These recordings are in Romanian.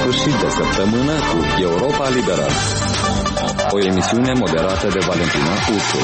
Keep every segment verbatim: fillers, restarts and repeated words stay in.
Sfârșit de săptămână cu Europa Liberă. O emisiune moderată de Valentina Uțu.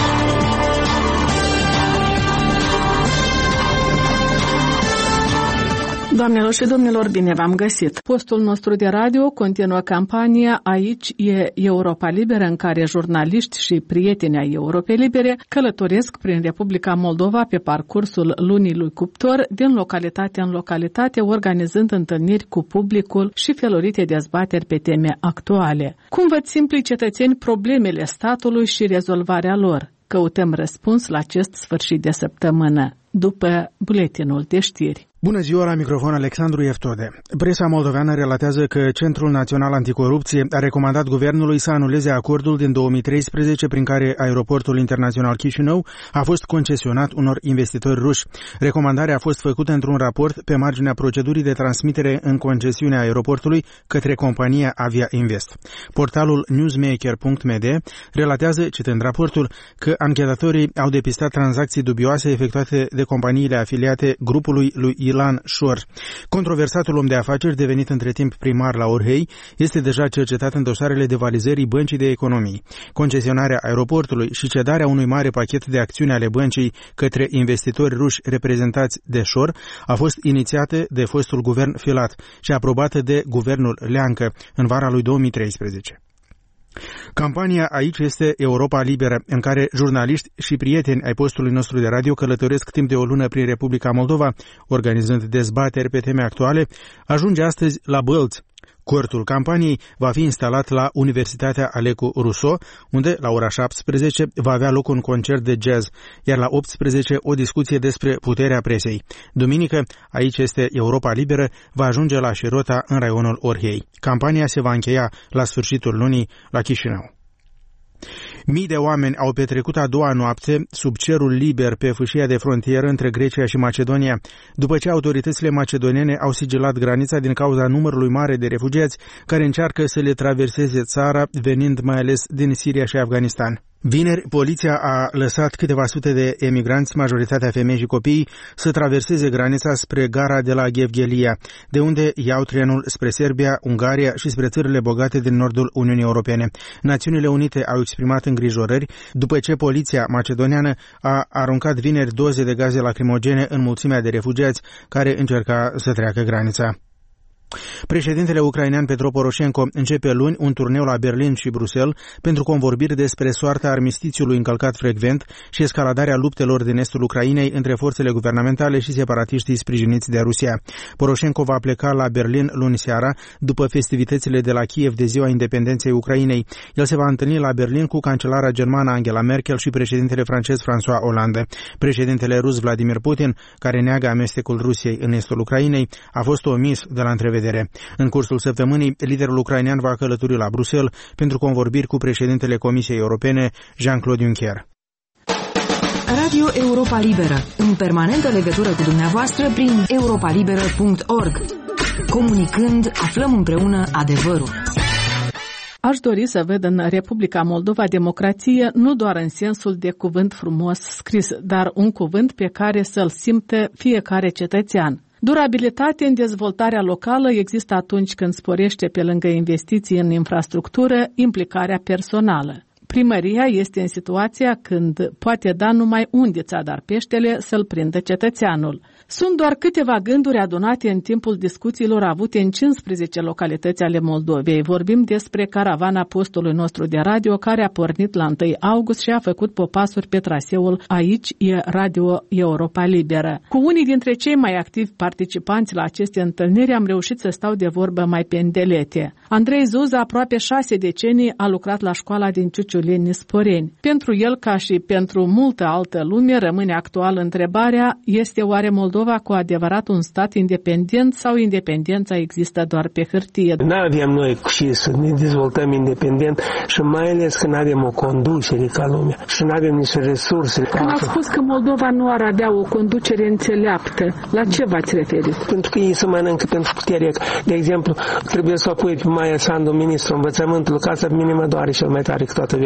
Doamnelor și domnilor, bine v-am găsit! Postul nostru de radio continuă campania Aici e Europa Liberă, în care jurnaliști și prieteni ai Europei Libere călătoresc prin Republica Moldova pe parcursul lunii lui Cuptor, din localitate în localitate, organizând întâlniri cu publicul și felurite dezbateri pe teme actuale. Cum văd simpli cetățeni problemele statului și rezolvarea lor? Căutăm răspuns la acest sfârșit de săptămână, după buletinul de știri. Bună ziua, la microfon Alexandru Eftode. Presa moldoveană relatează că Centrul Național Anticorupție a recomandat guvernului să anuleze acordul din două mii treisprezece prin care aeroportul internațional Chișinău a fost concesionat unor investitori ruși. Recomandarea a fost făcută într-un raport pe marginea procedurii de transmitere în concesiunea aeroportului către compania Avia Invest. Portalul newsmaker punct m d relatează, citând raportul, că anchetatorii au depistat tranzacții dubioase efectuate de companiile afiliate grupului lui Ilan Șor. Controversatul om de afaceri, devenit între timp primar la Orhei, este deja cercetat în dosarele de valizării Băncii de Economii. Concesionarea aeroportului și cedarea unui mare pachet de acțiuni ale băncii către investitori ruși reprezentați de Șor a fost inițiată de fostul guvern Filat și aprobată de guvernul Leancă în vara lui două mii treisprezece. Campania Aici este Europa Liberă, în care jurnaliști și prieteni ai postului nostru de radio călătoresc timp de o lună prin Republica Moldova, organizând dezbateri pe teme actuale, ajunge astăzi la Bălți. Cortul campaniei va fi instalat la Universitatea Alecu Rousseau, unde la ora șaptesprezece va avea loc un concert de jazz, iar la optsprezece o discuție despre puterea presei. Duminică, Aici este Europa Liberă, va ajunge la Șirota, în raionul Orhei. Campania se va încheia la sfârșitul lunii la Chișinău. Mii de oameni au petrecut a doua noapte sub cerul liber pe fâșia de frontieră între Grecia și Macedonia, după ce autoritățile macedoniene au sigilat granița din cauza numărului mare de refugiați care încearcă să le traverseze țara, venind mai ales din Siria și Afganistan. Vineri, poliția a lăsat câteva sute de emigranți, majoritatea femei și copii, să traverseze granița spre gara de la Gevghelia, de unde iau trenul spre Serbia, Ungaria și spre țările bogate din nordul Uniunii Europene. Națiunile Unite au exprimat îngrijorări după ce poliția macedoniană a aruncat vineri doze de gaze lacrimogene în mulțimea de refugiați care încerca să treacă granița. Președintele ucrainean Petro Poroșenko începe luni un turneu la Berlin și Bruxelles pentru convorbiri despre soarta armistițiului încălcat frecvent și escaladarea luptelor din estul Ucrainei între forțele guvernamentale și separatiștii sprijiniți de Rusia. Poroșenko va pleca la Berlin luni seara, după festivitățile de la Kiev de Ziua Independenței Ucrainei. El se va întâlni la Berlin cu cancelara germană Angela Merkel și președintele francez François Hollande. Președintele rus Vladimir Putin, care neagă amestecul Rusiei în estul Ucrainei, a fost omis de la întrevedere. În cursul săptămânii, liderul ucrainean va călători la Bruxelles pentru convorbiri cu președintele Comisiei Europene, Jean-Claude Juncker. Radio Europa Liberă, în permanentă legătură cu dumneavoastră prin europa liberă punct org. Comunicând, aflăm împreună adevărul. Aș dori să văd în Republica Moldova democrație nu doar în sensul de cuvânt frumos scris, dar un cuvânt pe care să-l simte fiecare cetățean. Durabilitate în dezvoltarea locală există atunci când sporește, pe lângă investiții în infrastructură, implicarea personală. Primăria este în situația când poate da numai unde ți-a dar peștele să-l prindă cetățeanul. Sunt doar câteva gânduri adunate în timpul discuțiilor avute în cincisprezece localități ale Moldovei. Vorbim despre caravana postului nostru de radio care a pornit la întâi august și a făcut popasuri pe traseul Aici e Radio Europa Liberă. Cu unii dintre cei mai activi participanți la aceste întâlniri am reușit să stau de vorbă mai pe îndelete. Andrei Zuza, aproape șase decenii, a lucrat la școala din Ciuciuleni, Sporeni. Pentru el, ca și pentru multă altă lume, rămâne actual întrebarea: este oare Moldova cu adevărat un stat independent sau independența există doar pe hârtie? Nu avem noi și să ne dezvoltăm independent și mai ales că nu avem o conducere ca lumea și nu avem niște resurse. Când ați spus că Moldova nu ar avea o conducere înțeleaptă, la ce v-ați referit? Pentru că ei se mănâncă pentru putere. De exemplu, trebuie să o pui pe Maia Sandu, ministrul învățământului, ca să minimă doare cel mai tare că toată viața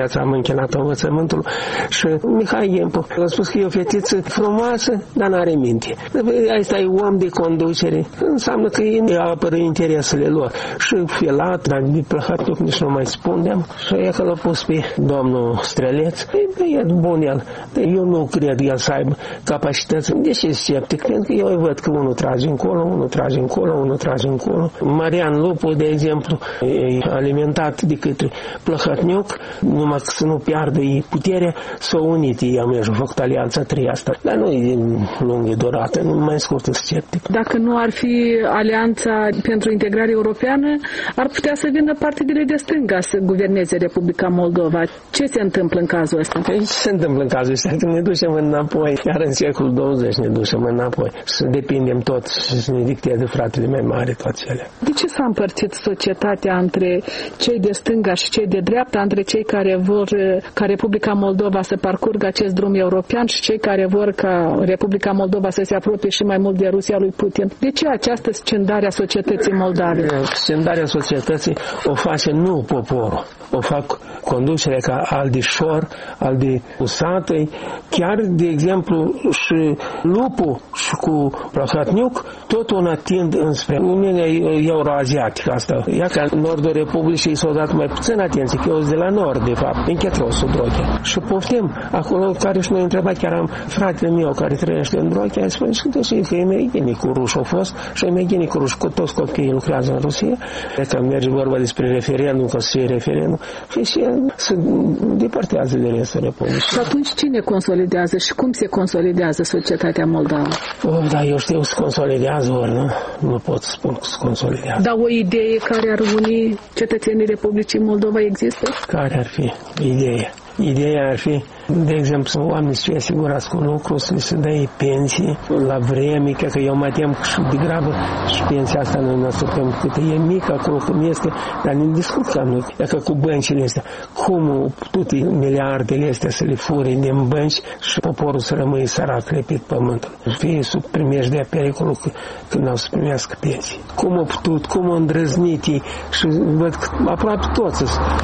viața am închinat învățământul și Mihai Iempu a spus că e o fetiță frumoasă, dar n-are minte. Asta e om de conducere, înseamnă că ei apără interesele lor. Și Filat, dar de Plăhatniuc nici nu mai spunem, și e că l-a pus pe domnul Streleț. E bun el, dar eu nu cred el să aibă capacități. Deși e sceptic, pentru că eu văd că unul trage încolo, unul trage încolo, unul trage încolo. Marian Lupu, de exemplu, e alimentat de către Plăhatniuc, numai că să nu piardă ei puterea, s-au unit ei, am făcut alianța trei asta. Dar nu e lungă durată, nu mai scurt sceptic. Dacă nu ar fi alianța pentru integrare europeană, ar putea să vină partidele de stânga să guverneze Republica Moldova. Ce se întâmplă în cazul ăsta? Păi, ce se întâmplă în cazul ăsta? Că ne ducem înapoi, iar în secolul douăzeci ne ducem înapoi. Să depindem tot și să ne dicteze fratele mai mare toate cele. De ce s-a împărțit societatea între cei de stânga și cei de dreapta, între cei care vor ca Republica Moldova să parcurgă acest drum european și cei care vor ca Republica Moldova să se apropie și mai mult de Rusia lui Putin? De ce această scindare a societății moldave? Scindarea societății o face nu poporul, o fac conducerea ca al de șor, al de usatăi, chiar, de exemplu, și Lupu și cu Plăhatniuc, tot un atind înspre Uniunea Euroasiatică asta. Ia ca în nordul Republicii s-au dat mai puțin atenție, că eu sunt de la nord, de fapt, în Chetrosul Droghea. Și poftim, acolo care și noi întrebat, chiar am fratele meu care trăiește în Droghea, spune și că e mai gine cu ruși au fost și e mai gine cu ruși, cu toți copiii lucrează în Rusia. Că merge vorba despre referendum, că să fie referendum, și și se depărtează de restul Republicii. Și atunci cine consolidează și cum se consolidează societatea moldavă? Oh, da, eu știu, se consolidează ori, nu? Nu pot să spun că se consolidează. Dar o idee care ar uni cetățenii Republicii Moldova există? Care ar fi ideea? Ideea ar fi, de exemplu, să oamenii să fie asigurați cu lucru, să se dea pensii la vreme, că eu mă tem și degrabă și pensia asta noi ne asuprim cât e mică acolo cum este, dar ne discutăm noi, că cu băncile astea, cum toate miliardele astea să le fure din bănci și poporul să rămâie sărac repit pământul. Fie sub primejdea pericolul când au să primească pensii. Cum au putut, cum au îndrăznit ei și văd că aproape toți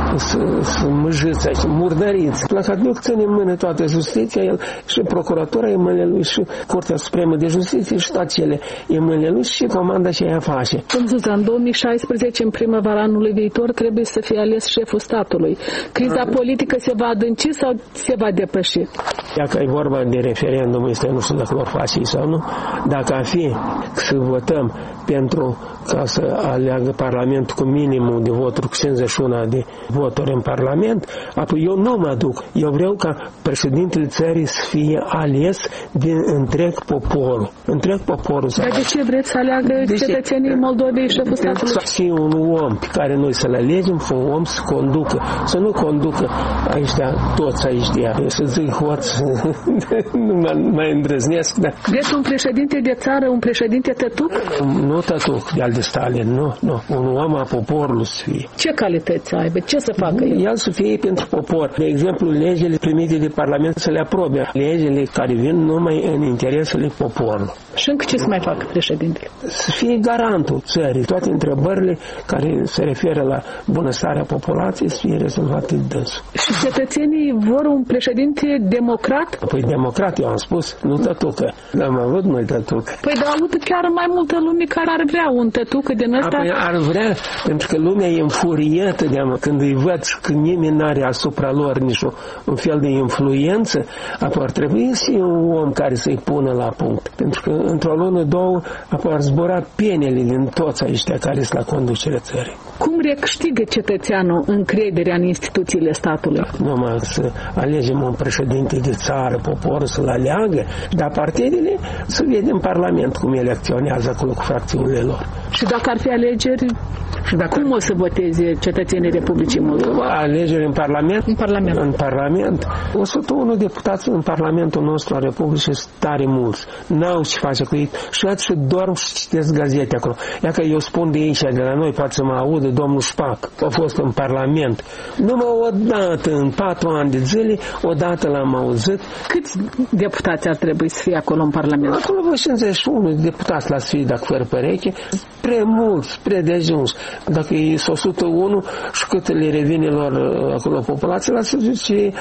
să mâjiți aici, murdăriți. Plăhatniuc ține în mână toată justiția, el și procuratura e în mâinile lui și Curtea Supremă de Justiție și toate cele e în mâinile lui și comanda și ea face. Cum Zuzan, în două mii șaisprezece, în primăvara anului viitor, trebuie să fie ales șeful statului. Criza A. politică se va adânci sau se va depăși? Dacă e vorba de referendum, este nu știu dacă vor face sau nu, dacă ar fi să votăm pentru ca să aleagă Parlamentul cu minimum de voturi, cu cincizeci și unu de voturi în Parlament, apoi eu nu mă duc. Eu vreau ca președintele țării să fie ales din întreg poporul. Întreg poporul. Dar de ce vreți să aleagă de cetățenii Moldovei șeful statului? Să fie un om pe care noi să-l alegem, un om să conducă, să nu conducă aici de toți aici de ea. Să zic hoț, nu mai îndrăznesc. Dar... Vreți un președinte de țară, un președinte tătuc? Nu tătuc, de al de Stalin, nu, nu. Un om a poporului să fie. Ce calități să aibă? Ce să facă el? El să fie pentru popor. De exemplu, legile primite de Parlament să le aprobe. Legile care vin numai în interesele poporului. Și încă ce să mai facă președintele? Să fie garantul țării. Toate întrebările care se referă la bunăstarea populației să fie rezolvate de dânsul. Și cetățenii vor un președinte democrat? Păi democrat, eu am spus, nu tătucă. L-am avut noi tătucă. Păi dar aud chiar mai multă lume care ar vrea un tătucă din ăsta. Apoi ar vrea, pentru că lumea e înfuriată de când îi văd că nimeni n-are asupra lor nici un fel de influență, apoi ar trebui să fie un om care să-i pună la punct. Pentru că într-o lună, două, apoi ar zbura penele din toți ăștia care sunt la conducerea țării. Cum recâștigă cetățeanul încrederea în instituțiile statului? Numai să alegem un președinte de țară, poporul să-l aleagă, dar partidele să vedem în Parlament cum ele acționează acolo cu fracțiunile lor. Și dacă ar fi alegeri, și dacă... cum o să voteze cetățenii Republicii Moldova? Alegeri în Parlament? În Parlament. În Parlament. o sută unu deputați în Parlamentul nostru al Republicii sunt tare mulți. N-au ce face cu ei. Și atunci și dorm și citesc gazete acolo. Ia că eu spun de aici, de la noi, poate să mă audă domnul Șpac. A fost în Parlament. Numai o dată, în patru ani de zile, o dată l-am auzit. Câți deputați ar trebui să fie acolo în Parlament? Acolo vă cincizeci și unu deputați la să fie, dacă fără pereche. Prea mulți, prea de ajuns. Dacă e o sută unu și cât le revine lor acolo populație, la să zice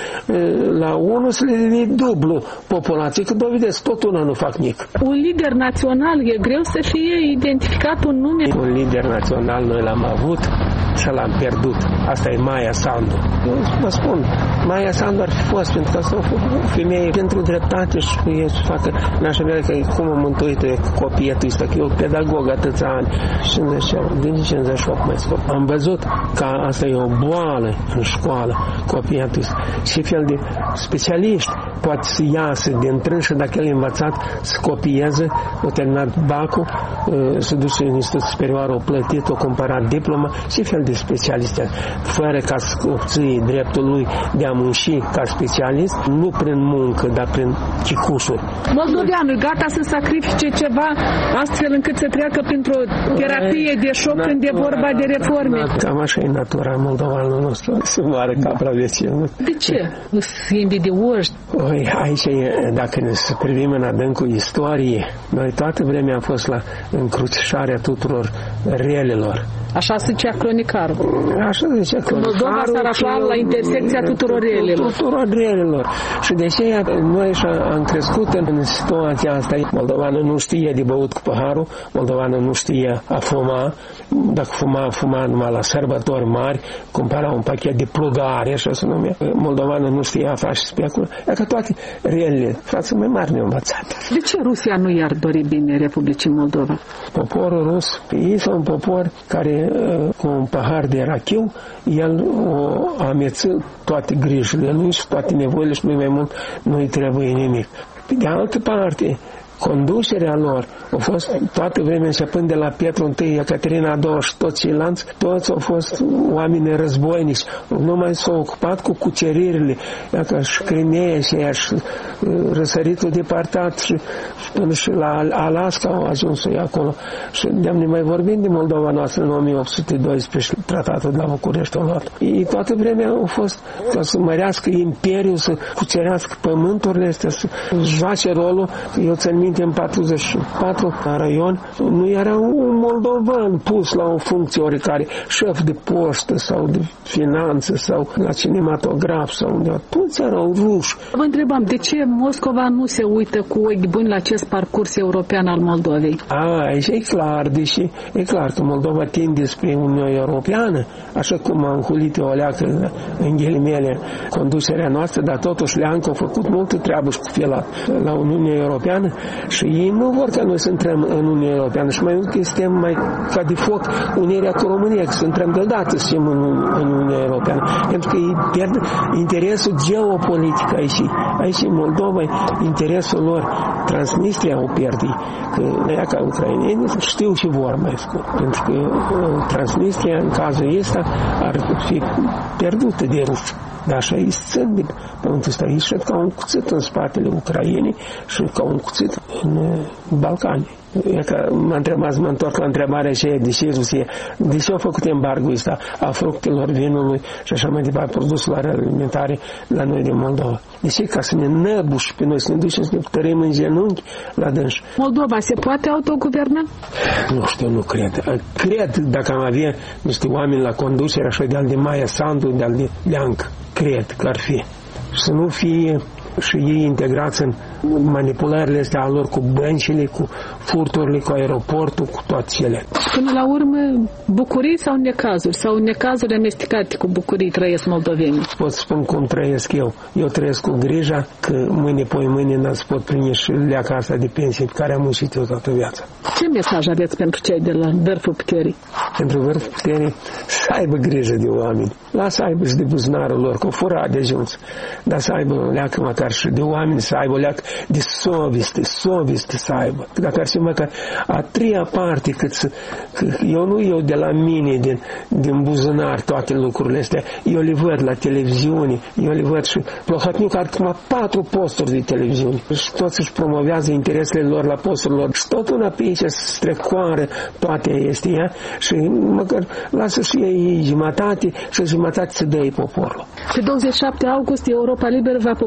la unu să le revine dublu populație, că dovedesc, tot una nu fac nic. Un lider național, e greu să fie identificat un nume? Un lider național noi l-am avut și l-am pierdut. Asta e Maia Sandu. Eu vă spun, Maia Sandu ar fi fost, pentru că asta a fost o femeie pentru dreptate și e să facă în așa fel că cum am mântuit copietul ăsta, că eu pedagog atâția ani, cincizeci și opt, din cincizeci și opt mai scurt. Am văzut că asta e o boală în școală, copietul ăsta. Ce fel de specialiști poate să iasă din trânșă dacă el e învățat să copieze, a terminat bacul, să duce în institut superior, o plătit, o cumpărat diplomă, ce fel de specialiști, fără ca să obții dreptul lui de a munci ca specialist, nu prin muncă, dar prin chicușuri. Moldoveanul gata să sacrifice ceva astfel încât să treacă printr-o terapie de șoc când e vorba de reforme. Cam așa e natura moldovanului nostru, să moară capra vieții. De ce? Sunt invidioși? Oi, aici e, dacă ne să privim în adâncul istorie, noi toată vremea am fost la încrucișarea tuturor relelor. Așa zicea cronicarul. Așa zicea cronicarul. Moldova s-ar afla la intersecția tuturor relelor. Tuturor relelor. Și de aceea noi așa am crescut în situația asta. Moldovanul nu știe de băut cu paharul, moldovanul nu știe a fuma. Dacă fuma, fuma numai la sărbători mari, cumpăra un pachet de plugare, așa se numea. Moldovanul nu știa a face speculă. E că toate relele, frații mai mari ne-au învățat. De ce Rusia nu i-ar dori bine Republicii Moldova? Poporul rus, ei sunt un popor care cu un pahar de rachiu, el o ameță toate grijile lui și toate nevoile și mai mult nu-i trebuie nimic. Pe de altă parte, conducerea lor a fost toată vremea începând de la Petru I, Ecaterina a doua și toți ceilalți, toți au fost oameni războinici. Nu mai s-au ocupat cu cuceririle, ca și Crimea și aia și răsăritul departat și până și la Alaska au ajuns acolo. Și de-am ne mai vorbim de Moldova noastră în o mie opt sute doisprezece, tratatul de la București au luat. Ei toată vremea au fost ca să mărească imperiul, să cucerească pământurile astea, să joace rolul. Eu țin minte în patruzeci și patru la raion, nu era un moldovan pus la o funcție oricare, șef de poștă sau de finanțe sau la cinematograf sau undeva. Toți erau ruși. Vă întrebam, de ce Moscova nu se uită cu ochi buni la acest parcurs european al Moldovei? A, aici e clar, deși e clar că Moldova tinde spre Uniunea Europeană, așa cum am hulit o leacă în ghilimele conducerea noastră, dar totuși Leancă a făcut multă treabă și cu filat la Uniunea Europeană și ei nu vor ca noi să intrăm în Uniunea Europeană și mai mult că suntem mai ca de foc unirea cu România, că să intrăm deodată să fim în, în Uniunea Europeană, pentru că ei pierd interesul geopolitic aici. Aici în Moldova interesul lor, Transnistria o pierde, că ea ca ucraineni știu și vor mai scurt, pentru că Transnistria în cazul ăsta ar fi pierdută de ruși. Dar așa îi țin de pământul ăsta, îi șed ca un cuțit în spatele Ucrainei și ca un cuțit în Balcani. E că mă întrebați, mă întorc la întrebarea aceea, de ce Rusia, de ce au făcut embargoul ăsta a fructelor, vinului și așa mai departe, produselor alimentare la noi din Moldova. De ce? Ca să ne năbuși pe noi, să ne ducem, să ne tărim în genunchi la dânși. Moldova se poate autoguverna? Nu știu, nu cred. Cred, dacă am avea niște oameni la conducere, așa de-al de Maia Sandu, de-al de Leancă, cred că ar fi. Să nu fie și ei integrați în manipulările astea a lor cu băncile, cu furturile, cu aeroportul, cu toate cele. Până la urmă, bucurii sau necazuri? Sau necazuri amestecate cu bucurii trăiesc moldovenii? Pot spun cum trăiesc eu. Eu trăiesc cu grija că mâine, poi mâine n-ați pot prinde și leaca asta de pensie pe care am muncit eu toată viața. Ce mesaj aveți pentru cei de la vârful puterii? Pentru vârful puterii să aibă grijă de oameni. Lasă aibă și de buzunarul lor, că o fura de ajuns. Dar să aibă leacă măcar și de oameni, să aibă leacă de soviste, soviste să aibă. Dacă ar fi măcar a treia parte, cât să, că eu nu eu de la mine, din, din buzunar, toate lucrurile astea, eu le văd la televiziune, eu le văd și Plohotniuc are acum patru posturi de televiziune și toți își promovează interesele lor la posturile lor și tot una pe aici se strecoară toate astea și măcar lasă și ei jumătate și jumătate să dă poporul. Pe douăzeci și șapte august Europa Liberă va poposi aici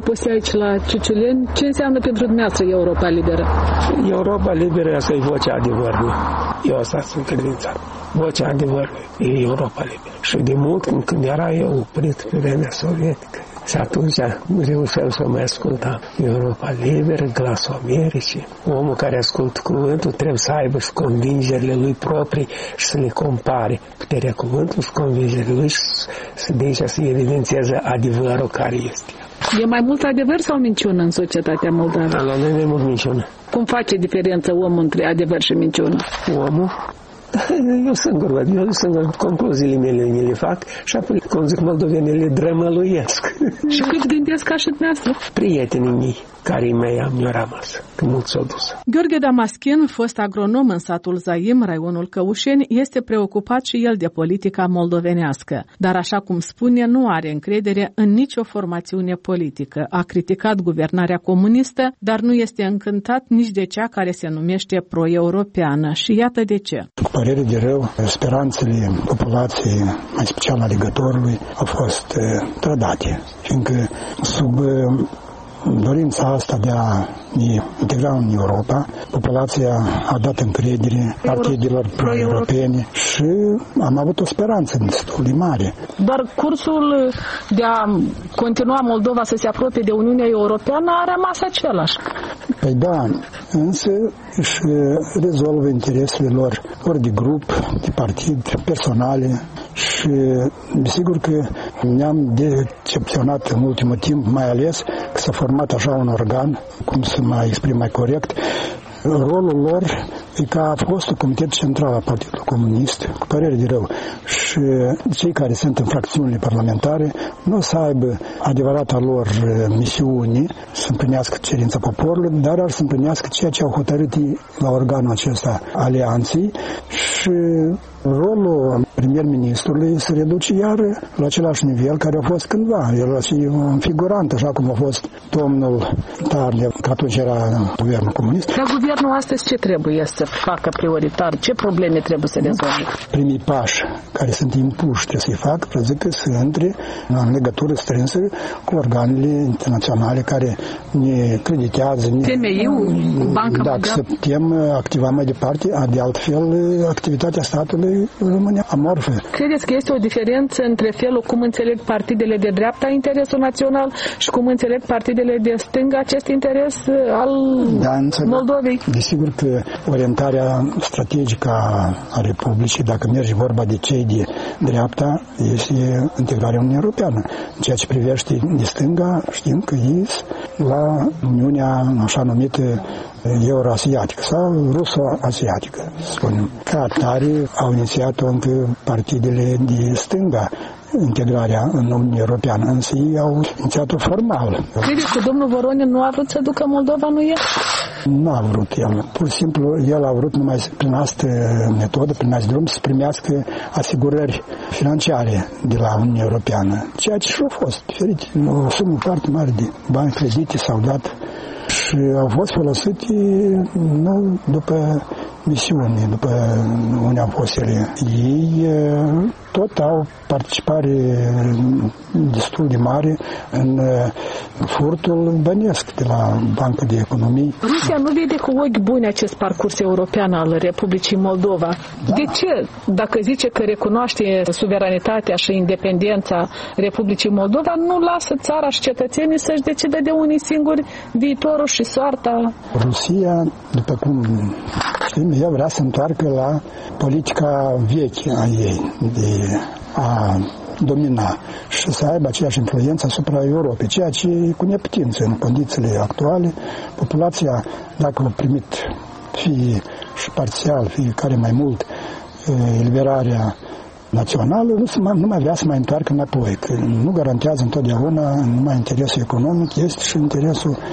aici la Ciuciuleni. Ce înseamnă pentru dumneavoastră Europa Liberă? Europa Liberă, asta e vocea adevărului. Eu asta sunt credințat. Vocea adevărului e Europa Liberă. Și de mult, când era eu oprit pe vremea sovietică, și atunci nu reușeam să mai ascultam. Europa Liberă, Glasul Americii. Omul care ascultă cuvântul trebuie să aibă și convingerile lui proprii și să le compare. Puterea cuvântului și convingerile lui și să de aici să evidențieze adevărul care este. E mai mult adevăr sau minciună în societatea moldavă? La noi e mult minciună. Cum face diferență omul între adevăr și minciună? Omul? Eu singur văd, eu singur concluziile mele mi le fac și apoi, cum zic moldovenii, le drămăluiesc. Și cât gândesc ca și dumneavoastră? Prietenii mei, care mai am eu rămas, că mult s-au dus. Gheorghe Damaschin, fost agronom în satul Zaim, raionul Căușeni, este preocupat și el de politica moldovenească, dar așa cum spune, nu are încredere în nicio formațiune politică. A criticat guvernarea comunistă, dar nu este încântat nici de cea care se numește pro-europeană. Și iată de ce. Cu părere de rău, speranțele populației, mai special alegătorului, au fost trădate, fiindcă sub dorința asta de a ne integra în Europa, populația a dat încredere partidelor pro-europene și am avut o speranță destul de mare. Dar cursul de a continua Moldova să se apropie de Uniunea Europeană a rămas același. Păi da, însă își rezolvă interesele lor, ori de grup, de partid, personale și desigur că ne-am decepționat în ultimul timp, mai ales că s-a format așa un organ, cum să mă exprim mai corect, rolul lor e ca a fost un comitet central al Partidului Comunist, cu părere de rău, și cei care sunt în fracțiunile parlamentare nu o să aibă adevărata lor misiune să împlinească cerința poporului, dar ar să împlinească ceea ce au hotărât la organul acesta alianței și rolul premier-ministrului se reduce iar la același nivel care a fost cândva. El a fost un figurant, așa cum a fost domnul Tarle, că atunci era guvernul comunist. Dar guvernul astăzi ce trebuie să facă prioritar? Ce probleme trebuie să rezolve? Primii pași care sunt impuși trebuie să-i facă, practic, să intre în legătură strânsă cu organele internaționale care ne creditează. T M I-ul, Banca Dacă să putem activa mai departe, de altfel activitatea statului rămâne amorfă. Credeți că este o diferență între felul cum înțeleg partidele de dreapta interesul național și cum înțeleg partidele de stânga acest interes al da, Moldovei? Desigur că orientarea strategică a Republicii, dacă merge vorba de cei de dreapta, este integrarea Uniunii Europeană. În ceea ce privește de stânga, știm că ei la Uniunea așa numită euroasiatică sau ruso-asiatică, spunem. Ca atare au inițiat-o încă partidele de stânga integrarea în Uniunea Europeană, însă ei au inițiat-o formal. Credeți că domnul Voronin nu a vrut să ducă Moldova, nu e? Nu a vrut el. Pur și simplu, el a vrut numai prin asta metodă, prin acest drum, să primească asigurări financiare de la Uniunea Europeană. Ceea ce și-a fost diferit. O sumă foarte mare de bani credite s-au dat și au fost folosite nu după misiuni, după unde au fost ele. Ei tot au participare destul de mare în furtul bănesc de la Banca de Economie. Rusia nu vede cu ochi buni acest parcurs european al Republicii Moldova. Da. De ce? Dacă zice că recunoaște suveranitatea și independența Republicii Moldova, nu lasă țara și cetățenii să-și decidă de unii singuri viitorul și soarta? Rusia, după cum știm, ea vrea să întoarcă la politica veche a ei, de a domina și să aibă aceeași influență asupra Europei, ceea ce e cu neputință în condițiile actuale. Populația, dacă a primit fie și parțial, fie care mai mult, eliberarea națională, nu, mai, nu mai vrea să mai întoarcă înapoi, că nu garantează întotdeauna numai interesul economic, este și interesul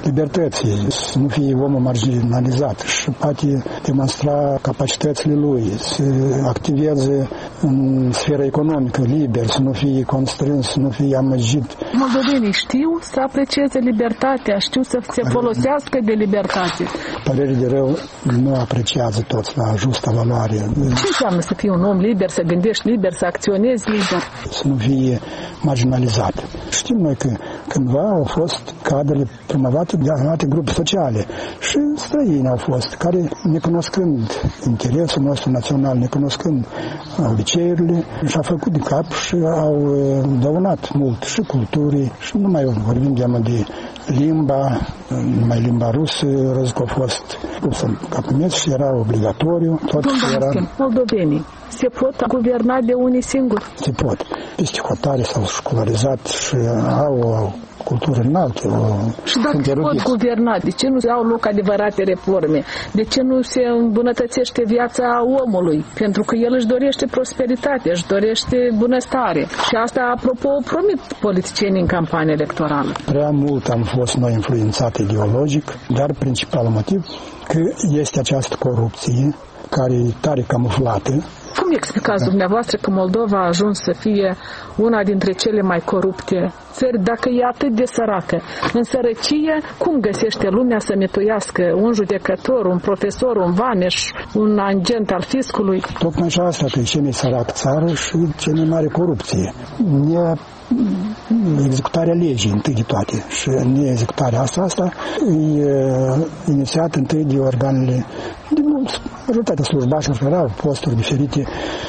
libertății, să nu fie omul marginalizat și poate demonstra capacitățile lui, să activeze în sfera economică liber, să nu fie constrâns, să nu fie amăgit. Moldovenii știu să aprecieze libertatea, știu să se folosească de libertate. Părere de rău nu apreciază toți la justa valoare. Ce înseamnă să fii un om liber, să gândești liber, să acționezi liber? Să nu fie marginalizat. Știm noi că cândva au fost cadrele promovate de alte grupe sociale și străini au fost, care, necunoscând interesul nostru național, necunoscând obiceiurile, și-au făcut de cap și au dăunat mult și culturii, și nu mai vorbim de, de limba, numai limba rusă, răzut a fost pusă ca pe și era obligatoriu. Tot era... Moldovenii se pot guverna de unii singuri? Se pot. Peste hotare s-au școlarizat și au o cultură înaltă. O... Și dacă se pot guverna, de ce nu au loc adevărate reforme? De ce nu se îmbunătățește viața omului? Pentru că el își dorește prosperitate, își dorește bunăstare. Și asta, apropo, promit politicienii în campanie electorală. Prea mult am fost noi influențate ideologic, dar principalul motiv că este această corupție care e tare camuflată. Cum explicați dumneavoastră că Moldova a ajuns să fie una dintre cele mai corupte țări, dacă e atât de săracă? În sărăcie, cum găsește lumea să mituiască un judecător, un profesor, un vameș, un agent al fiscului? Tocmai și asta, că e cea mai săracă țară și cea mai mare corupție. Ne executarea legii întâi de toate și neexecutarea asta, asta e inițiat întâi de organele, de majoritatea slujbașilor care au posturi diferite,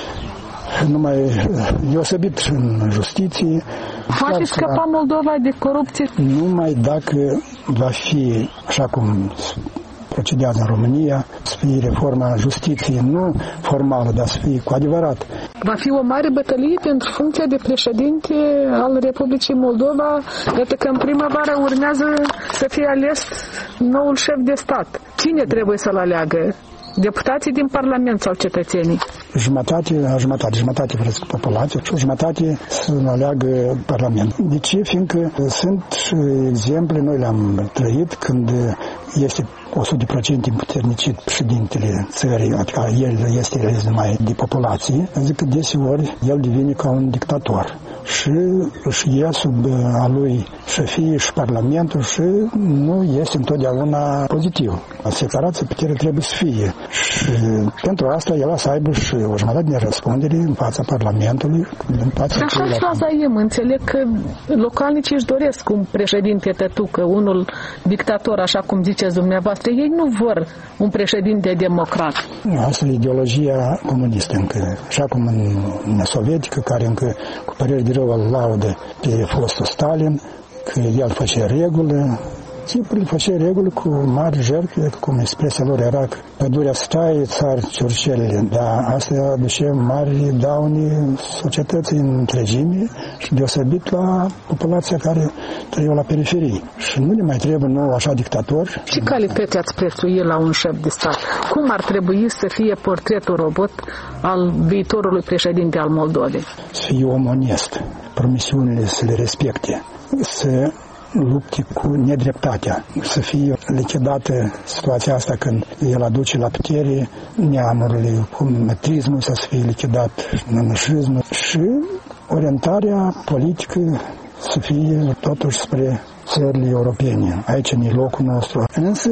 numai deosebit în justiție. Poate scăpa Moldova de corupție? Numai dacă va fi, așa cum procedează în România, să fie reforma justiției, nu formală, dar să fie cu adevărat. Va fi o mare bătălie pentru funcția de președinte al Republicii Moldova, iată că în primăvară urmează să fie ales noul șef de stat. Cine trebuie să-l aleagă? Deputații din Parlament sau cetățenii? Jumătate, jumătate, jumătate vreți populație și o jumătate să aleagă Parlament. De ce? Fiindcă sunt exemple, noi le-am trăit când este o sută la sută împuternicit președintele țării, adică el este ales numai de populație, zic că deseori el devine ca un dictator și își ia sub a lui șefie și Parlamentul și nu este întotdeauna pozitiv. Separația puterii trebuie să fie și pentru asta el să aibă și o jumătate de răspundere în fața Parlamentului. În fața Așa faza e, înțeleg că localnicii își doresc un președinte tătucă, unul dictator, așa cum ziceți dumneavoastră. Ei nu vor un președinte democrat. Asta e ideologia comunistă încă, așa cum în Uniunea Sovietică, care încă cu păreri de rău îl laudă pe fostul Stalin, că el face regulă, timpul face regulă cu mari jertfe, cum expresia lor era că pădurea stai, țar ciurcelele, dar asta aduce mari daune societății în întregime și deosebit la populația care trăie la periferie. Și nu le mai trebuie nou așa dictator. Ce calități ați prețui la un șef de stat? Cum ar trebui să fie portretul robot al viitorului președinte al Moldovei? Să fie om onest, promisiunile să le respecte, să lupte cu nedreptatea, să fie lichidată situația asta când el aduce la putere neamurile, cum metrismul să fie lichidat, nănășismul și orientarea politică să fie totuși spre țările europene. Aici e locul nostru. Însă,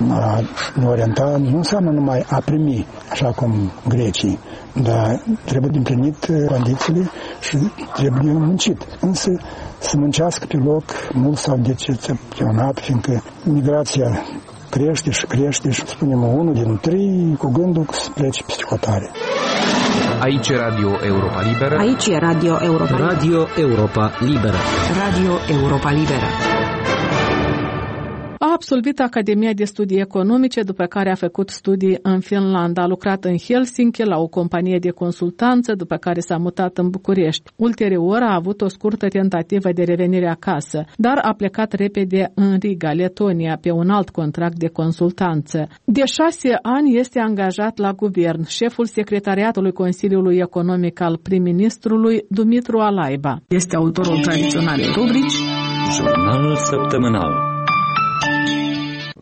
a ne orienta nu înseamnă numai a primi, așa cum grecii, dar trebuie de împlinit condițiile și trebuie muncit. Însă, să muncească pe loc, mult s-au decepționat, fiindcă migrația crește și crește și spunem unul din trei cu gândul să plece peste hotare. Aici e Radio Europa Liberă. Aici e Radio Europa Liberă. Radio Europa Liberă. Radio Europa Liberă. A absolvit Academia de Studii Economice, după care a făcut studii în Finlanda. A lucrat în Helsinki la o companie de consultanță, după care s-a mutat în București. Ulterior a avut o scurtă tentativă de revenire acasă, dar a plecat repede în Riga, Letonia, pe un alt contract de consultanță. De șase ani este angajat la guvern, șeful secretariatului Consiliului Economic al prim-ministrului Dumitru Alaiba. Este autorul tradiționalei rubrici Jurnalul săptămânal.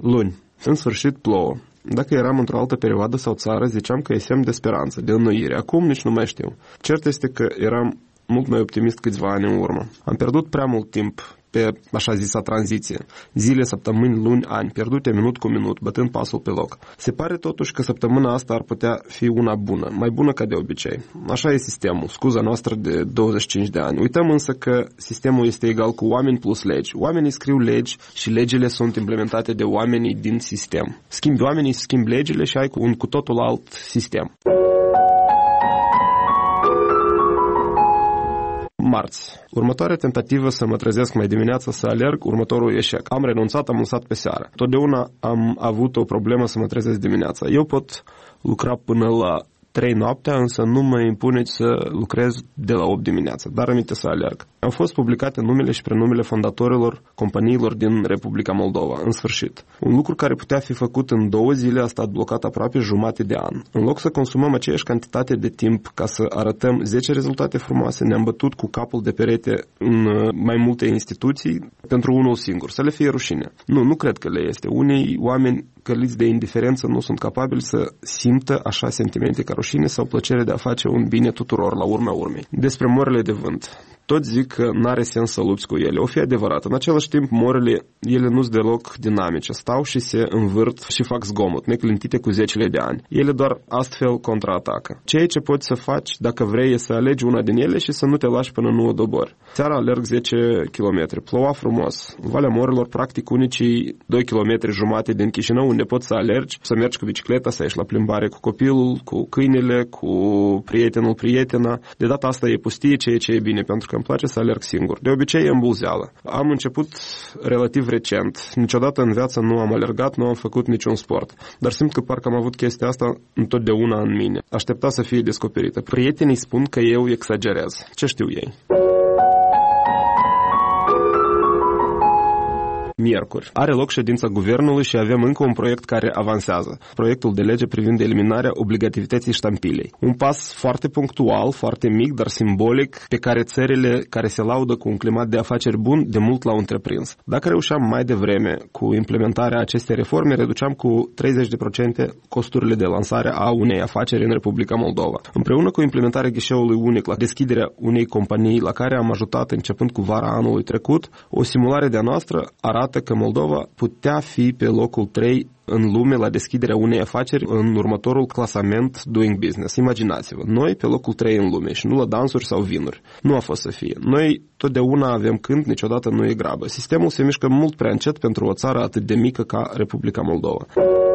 Luni. În sfârșit plouă. Dacă eram într-o altă perioadă sau țară, ziceam că e semn de speranță, de înnoire. Acum nici nu mai știu. Cert este că eram mult mai optimist câțiva ani în urmă. Am pierdut prea mult timp pe așa zisa tranziție. Zile, săptămâni, luni, ani, pierdute minut cu minut, bătând pasul pe loc. Se pare totuși că săptămâna asta ar putea fi una bună, mai bună ca de obicei. Așa e sistemul, scuza noastră de douăzeci și cinci de ani. Uităm însă că sistemul este egal cu oameni plus legi. Oamenii scriu legi și legile sunt implementate de oamenii din sistem. Schimbi oamenii, schimbi legile și ai un cu totul alt sistem. Marți. Următoarea tentativă să mă trezesc mai dimineața să alerg, următorul eșec. Am renunțat, am lăsat pe seară. Totdeauna am avut o problemă să mă trezesc dimineața. Eu pot lucra până la trei noaptea, însă nu mă impuneți să lucrez de la opt dimineața, dar aminte să alerg. Au fost publicate numele și prenumele fondatorilor companiilor din Republica Moldova, în sfârșit. Un lucru care putea fi făcut în două zile a stat blocat aproape jumate de an. În loc să consumăm aceeași cantitate de timp ca să arătăm zece rezultate frumoase, ne-am bătut cu capul de perete în mai multe instituții pentru unul singur, să le fie rușine. Nu, nu cred că le este. Unii oameni căliți de indiferență nu sunt capabili să simtă așa sentimente ca rușine sau plăcere de a face un bine tuturor la urma urmei. Despre morile de vânt. Toți zic că n-are sens să lupți cu ele. O fi adevărat. În același timp, morile, ele nu-s deloc dinamice. Stau și se învârt și fac zgomot, neclintite cu zecile de ani. Ele doar astfel contraatacă. Ceea ce poți să faci, dacă vrei, e să alegi una din ele și să nu te lași până nu o dobori. Seara alerg zece kilometri. Ploua frumos. Valea Morilor, practic, unicii doi kilometri jumate din Chișinău, unde poți să alergi, să mergi cu bicicleta, să ieși la plimbare cu copilul, cu câinele, cu prietenul, prietena. De data asta e pustie, ceea ce e bine, pentru că îmi place să alerg singur. De obicei e îmbulzeală. Am început relativ recent. Niciodată în viață nu am alergat, nu am făcut niciun sport. Dar simt că parcă am avut chestia asta întotdeauna în mine. Aștepta să fie descoperită. Prietenii spun că eu exagerez. Ce știu ei? Miercuri. Are loc ședința guvernului și avem încă un proiect care avansează. Proiectul de lege privind eliminarea obligativității ștampilei. Un pas foarte punctual, foarte mic, dar simbolic, pe care țările care se laudă cu un climat de afaceri bun de mult l-au întreprins. Dacă reușeam mai devreme cu implementarea acestei reforme, reduceam cu treizeci la sută costurile de lansare a unei afaceri în Republica Moldova. Împreună cu implementarea ghișeului unic la deschiderea unei companii la care am ajutat începând cu vara anului trecut, o simulare de-a noastră arată că Moldova putea fi pe locul trei în lume la deschiderea unei afaceri în următorul clasament Doing Business. Imaginați-vă, noi pe locul trei în lume și nu la dansuri sau vinuri. Nu a fost să fie. Noi totdeauna avem cânt, niciodată nu e grabă. Sistemul se mișcă mult prea încet pentru o țară atât de mică ca Republica Moldova.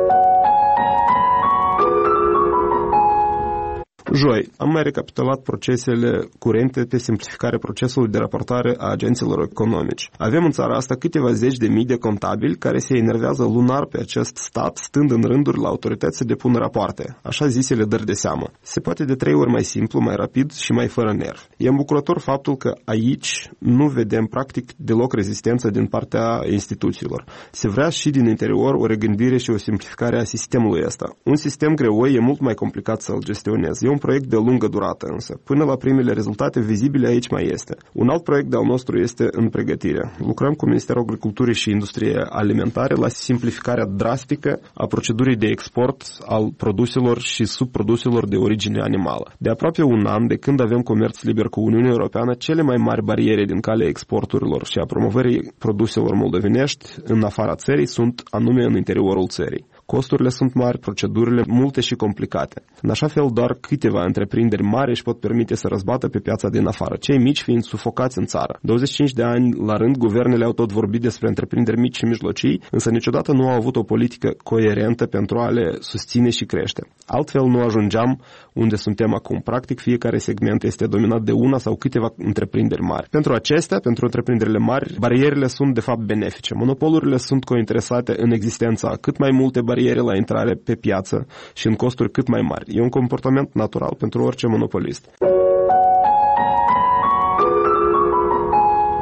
Joi, am mai recapitulat procesele curente pe simplificarea procesului de raportare a agenților economici. Avem în țara asta câteva zeci de mii de contabili care se enervează lunar pe acest stat, stând în rânduri la autorități să depună rapoarte, așa zisele dări de seamă. Se poate de trei ori mai simplu, mai rapid și mai fără nervi. E îmbucurător faptul că aici nu vedem practic deloc rezistență din partea instituțiilor. Se vrea și din interior o regândire și o simplificare a sistemului ăsta. Un sistem greoi e mult mai complicat să-l gestionezi. E un proiect de lungă durată însă. Până la primele rezultate vizibile aici mai este. Un alt proiect de-al nostru este în pregătire. Lucrăm cu Ministerul Agriculturii și Industriei Alimentare la simplificarea drastică a procedurii de export al produselor și subproduselor de origine animală. De aproape un an de când avem comerț liber cu Uniunea Europeană, cele mai mari bariere din calea exporturilor și a promovării produselor moldovenești în afara țării sunt anume în interiorul țării. Costurile sunt mari, procedurile multe și complicate. În așa fel, doar câteva întreprinderi mari își pot permite să răzbată pe piața din afară, cei mici fiind sufocați în țară. douăzeci și cinci de ani la rând, guvernele au tot vorbit despre întreprinderi mici și mijlocii, însă niciodată nu au avut o politică coerentă pentru a le susține și crește. Altfel nu ajungeam unde suntem acum. Practic, fiecare segment este dominat de una sau câteva întreprinderi mari. Pentru acestea, pentru întreprinderile mari, barierele sunt de fapt benefice. Monopolurile sunt cointeresate în existența cât mai multe bariere la intrare pe piață și în costuri cât mai mari. E un comportament natural pentru orice monopolist.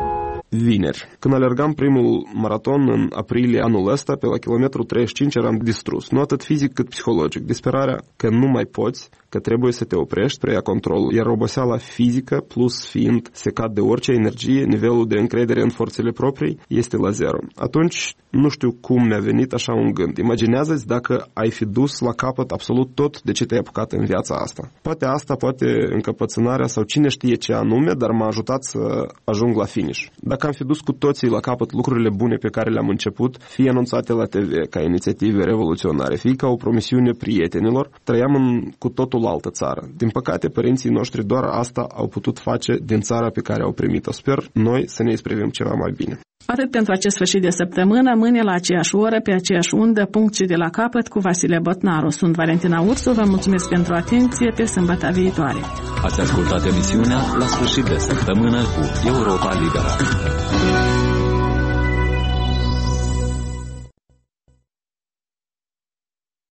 vineri. Când alergam primul maraton în aprilie anul ăsta, pe la kilometru treizeci și cinci eram distrus. Nu atât fizic cât psihologic. Disperarea că nu mai poți, că trebuie să te oprești, preia controlul. Iar oboseala fizică, plus fiind secat de orice energie, nivelul de încredere în forțele proprii este la zero. Atunci, nu știu cum mi-a venit așa un gând. Imaginează-ți dacă ai fi dus la capăt absolut tot de ce te-ai apucat în viața asta. Poate asta, poate încăpățânarea sau cine știe ce anume, dar m-a ajutat să ajung la finish. Dacă am fi dus cu toții la capăt lucrurile bune pe care le-am început, fie anunțate la T V ca inițiative revoluționare, fie ca o promisiune prietenilor, trăiam în cu totul altă țară. Din păcate, părinții noștri doar asta au putut face din țara pe care au primit-o. Sper noi să ne isprivim ceva mai bine. Atât pentru acest sfârșit de săptămână, mâine la aceeași oră, pe aceeași undă, punct și de la capăt cu Vasile Botnaru. Sunt Valentina Ursu, vă mulțumesc pentru atenție, pe sâmbătă viitoare. Ați ascultat emisiunea La sfârșit de săptămână cu Europa Liberă.